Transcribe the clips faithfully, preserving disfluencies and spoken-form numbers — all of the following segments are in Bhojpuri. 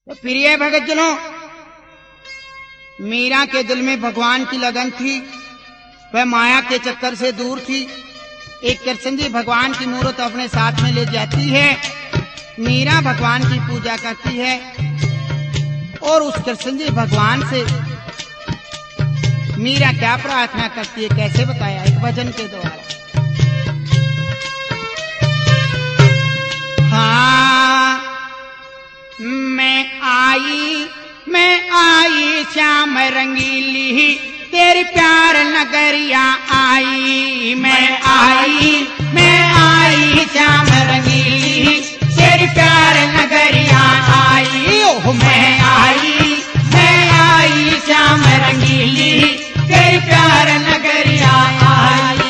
तो प्रिय भक्तजनों, मीरा के दिल में भगवान की लगन थी, वह माया के चक्कर से दूर थी। एक कृष्ण जी भगवान की मूर्त अपने साथ में ले जाती है। मीरा भगवान की पूजा करती है और उस कृष्ण जी भगवान से मीरा क्या प्रार्थना करती है, कैसे बताया, एक भजन के द्वारा। हाँ, मैं आई मैं आई श्याम रंगीली, तेरी प्यार नगरिया आई। मैं आई मैं आई श्याम रंगीली, तेरी प्यार नगरिया आई। ओह मैं आई मैं आई श्याम रंगीली, तेरी प्यार नगरिया आई।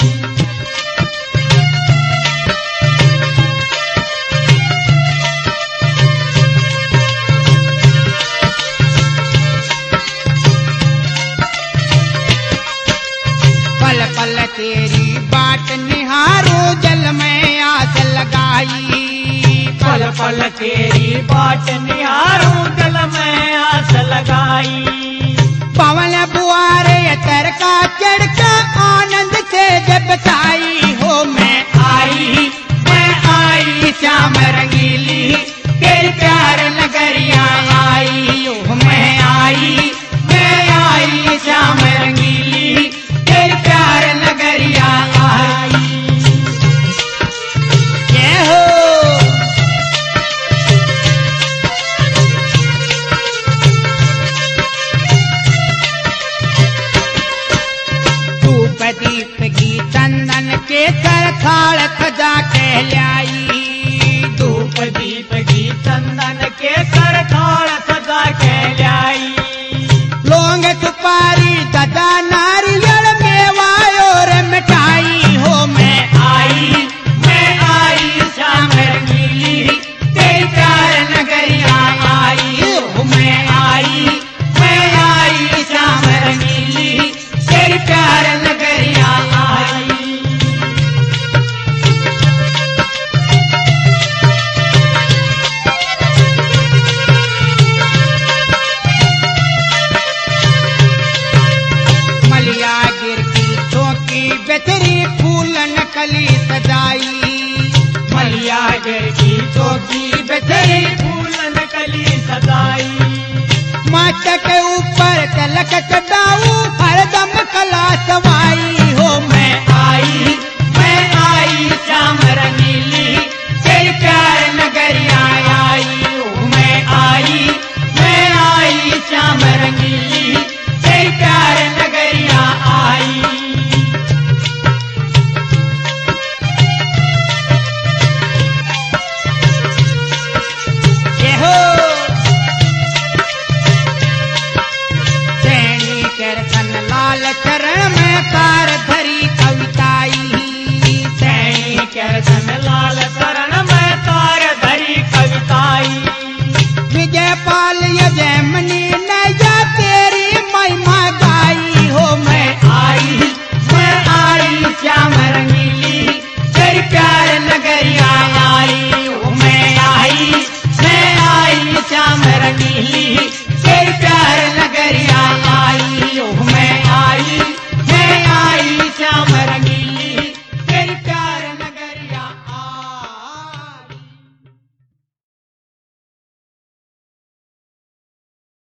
पल पल तेरी बाट निहारो, जल में आस लगाई। पल पल तेरी बाट निहारो, जल में आस लगाई। पवन बुआरे तर का चढ़का आनंद से जब छाई। हो मैं आई मैं आई श्याम रंगीली, तेरी प्यार नगरिया आई। ओह मैं आई मैं आई श्याम रंगीली, तेरी प्यार नगरिया आई। जय हो। धूप दीप की चंदन के कर थाल सजा के लाई। धूप दीप की चंदन के कर थाल सजा के लाई। लौंग सुपारी ददा नारियल मेवा और मिठाई। हो मैं आई मैं आई श्याम रंगीली, तेरी प्यार नगरिया आई। हो मैं आई मैं आई श्याम रंगीली, तेरी प्यार नगरिया आई। मलिया गिर की चौकी बेतरी फूलन कली सजाई। मलिया गिर की चौकी बेचरी फूलन कली सजाई। माता के ऊपर तिलक चढ़ाऊ, हर